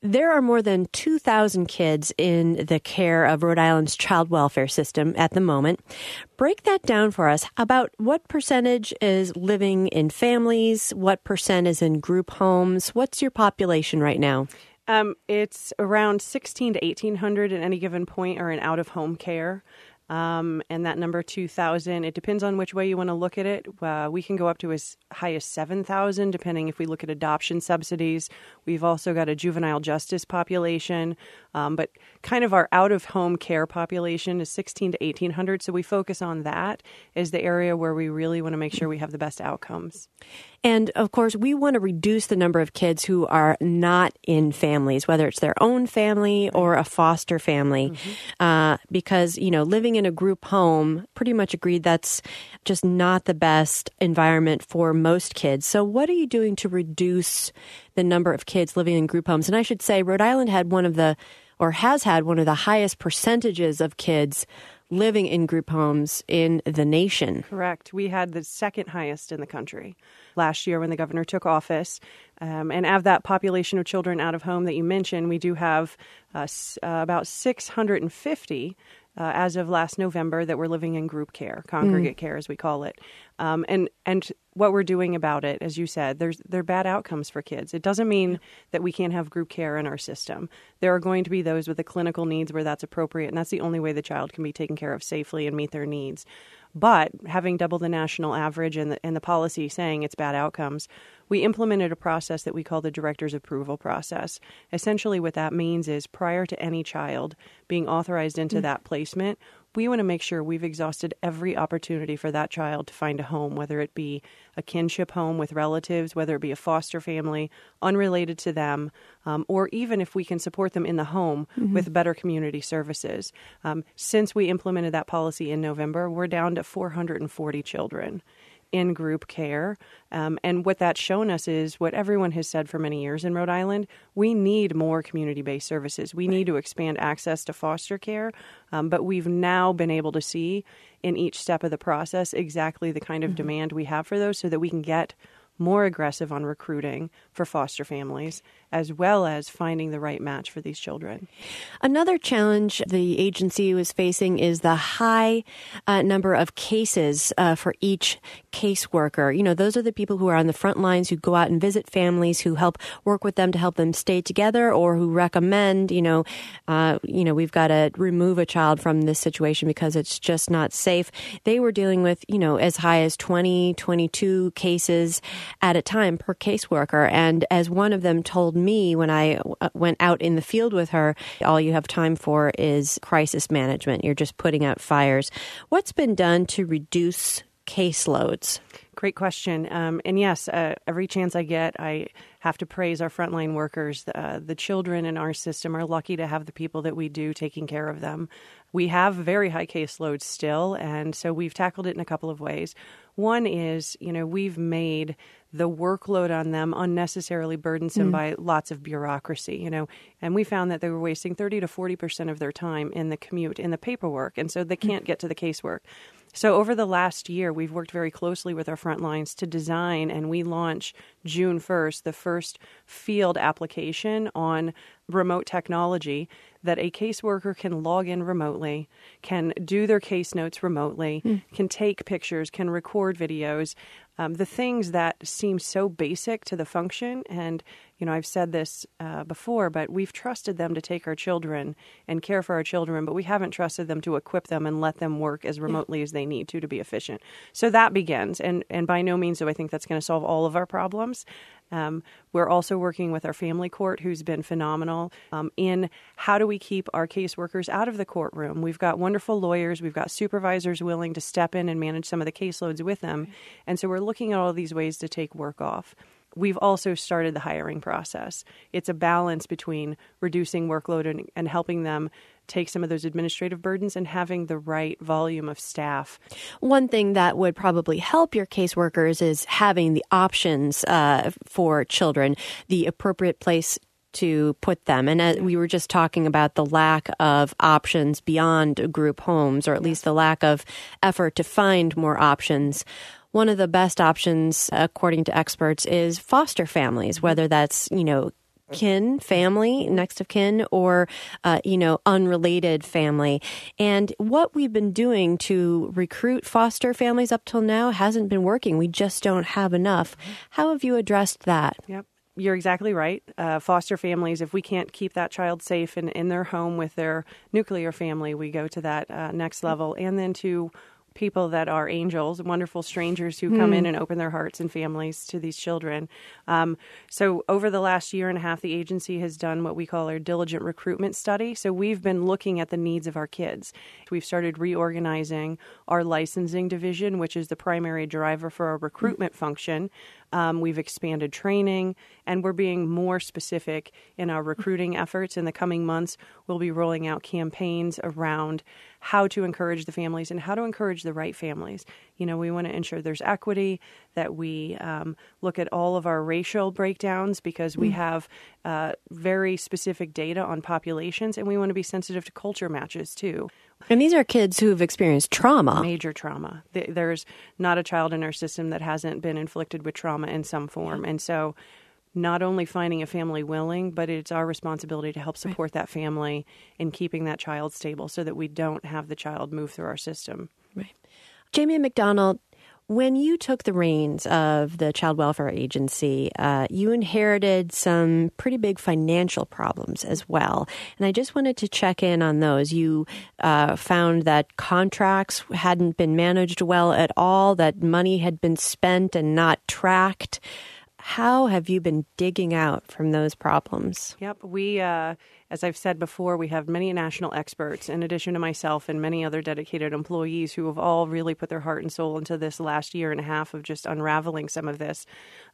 There are more than 2,000 kids in the care of Rhode Island's child welfare system at the moment. Break that down for us. About what percentage is living in families? What percent is in group homes? What's your population right now? It's around 1,600 to 1,800 at any given point are in out-of-home care. And that number 2,000, it depends on which way you want to look at it. We can go up to as high as 7,000, depending if we look at adoption subsidies. We've also got a juvenile justice population, but kind of our out-of-home care population is 1,600 to 1,800. So we focus on that as the area where we really want to make sure we have the best outcomes. And, of course, we want to reduce the number of kids who are not in families, whether it's their own family or a foster family, because, living in a group home, pretty much agreed that's just not the best environment for most kids. So what are you doing to reduce the number of kids living in group homes? And I should say Rhode Island has had one of the highest percentages of kids living in group homes in the nation. Correct. We had the second highest in the country last year when the governor took office. And of that population of children out of home that you mentioned, we do have about 650 as of last November that were living in group care, congregate care as we call it. And what we're doing about it, as you said, there are bad outcomes for kids. It doesn't mean that we can't have group care in our system. There are going to be those with the clinical needs where that's appropriate, and that's the only way the child can be taken care of safely and meet their needs. But having double the national average and the policy saying it's bad outcomes, we implemented a process that we call the director's approval process. Essentially what that means is prior to any child being authorized into that placement, we want to make sure we've exhausted every opportunity for that child to find a home, whether it be a kinship home with relatives, whether it be a foster family, unrelated to them, or even if we can support them in the home with better community services. Since we implemented that policy in November, we're down to 440 children in group care. And what that's shown us is what everyone has said for many years in Rhode Island. We need more community-based services. We need to expand access to foster care. But we've now been able to see in each step of the process exactly the kind of demand we have for those so that we can get more aggressive on recruiting for foster families, as well as finding the right match for these children. Another challenge the agency was facing is the high number of cases for each caseworker. Those are the people who are on the front lines, who go out and visit families, who help work with them to help them stay together, or who recommend, we've got to remove a child from this situation because it's just not safe. They were dealing with, as high as 20, 22 cases at a time per caseworker. And as one of them told me when I went out in the field with her, all you have time for is crisis management. You're just putting out fires. What's been done to reduce caseloads? Great question. And yes, every chance I get, I have to praise our frontline workers. The children in our system are lucky to have the people that we do taking care of them. We have very high caseloads still, and so we've tackled it in a couple of ways. One is, we've made the workload on them unnecessarily burdensome by lots of bureaucracy, and we found that they were wasting 30 to 40% of their time in the commute, in the paperwork, and so they can't get to the casework. So over the last year, we've worked very closely with our front lines to design, and we launch June 1st, the first field application on remote technology that a caseworker can log in remotely, can do their case notes remotely, can take pictures, can record videos, the things that seem so basic to the function. And, I've said this before, but we've trusted them to take our children and care for our children, but we haven't trusted them to equip them and let them work as remotely as they need to be efficient. So that begins. And by no means do I think that's going to solve all of our problems. We're also working with our family court, who's been phenomenal in how do we keep our caseworkers out of the courtroom. We've got wonderful lawyers. We've got supervisors willing to step in and manage some of the caseloads with them. And so we're looking at all these ways to take work off. We've also started the hiring process. It's a balance between reducing workload and helping them take some of those administrative burdens and having the right volume of staff. One thing that would probably help your caseworkers is having the options for children, the appropriate place to put them. And we were just talking about the lack of options beyond group homes, or at least the lack of effort to find more options. One of the best options, according to experts, is foster families, whether that's, kin, family, next of kin, or, unrelated family. And what we've been doing to recruit foster families up till now hasn't been working. We just don't have enough. How have you addressed that? Yep. You're exactly right. Foster families, if we can't keep that child safe in their home with their nuclear family, we go to that next level. And then to people that are angels, wonderful strangers who come in and open their hearts and families to these children. So over the last year and a half, the agency has done what we call our diligent recruitment study. So we've been looking at the needs of our kids. We've started reorganizing our licensing division, which is the primary driver for our recruitment function. We've expanded training, and we're being more specific in our recruiting efforts. In the coming months, we'll be rolling out campaigns around how to encourage the families and how to encourage the right families. We want to ensure there's equity, that we look at all of our racial breakdowns because we have very specific data on populations, and we want to be sensitive to culture matches too. And these are kids who have experienced trauma. Major trauma. There's not a child in our system that hasn't been inflicted with trauma in some form. And so not only finding a family willing, but it's our responsibility to help support that family in keeping that child stable so that we don't have the child move through our system. Right. Jamie McDonald, when you took the reins of the Child Welfare Agency, you inherited some pretty big financial problems as well. And I just wanted to check in on those. You found that contracts hadn't been managed well at all, that money had been spent and not tracked. How have you been digging out from those problems? Yep. We, as I've said before, we have many national experts, in addition to myself and many other dedicated employees who have all really put their heart and soul into this last year and a half of just unraveling some of this.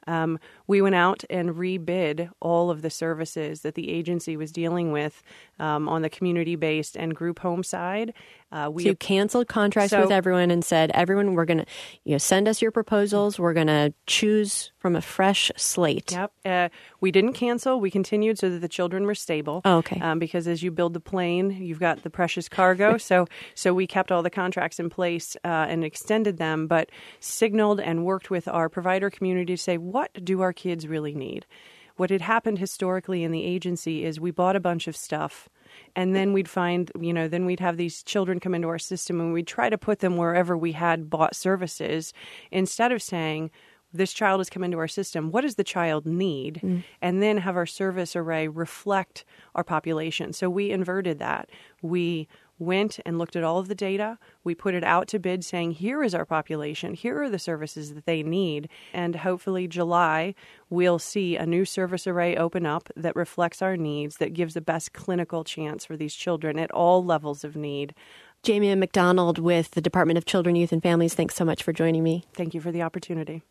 We went out and rebid all of the services that the agency was dealing with on the community-based and group home side. So you canceled contracts with everyone and said, everyone, we're going to send us your proposals. We're going to choose from a fresh slate. Yep. We didn't cancel. We continued so that the children were stable. Oh, okay. Because as you build the plane, you've got the precious cargo. so we kept all the contracts in place and extended them, but signaled and worked with our provider community to say, what do our kids really need? What had happened historically in the agency is we bought a bunch of stuff, and then we'd find, then we'd have these children come into our system, and we'd try to put them wherever we had bought services, instead of saying, this child has come into our system, what does the child need? And then have our service array reflect our population. So we inverted that. We went and looked at all of the data. We put it out to bid saying, here is our population. Here are the services that they need. And hopefully July, we'll see a new service array open up that reflects our needs, that gives the best clinical chance for these children at all levels of need. Jamie McDonald with the Department of Children, Youth, and Families, thanks so much for joining me. Thank you for the opportunity.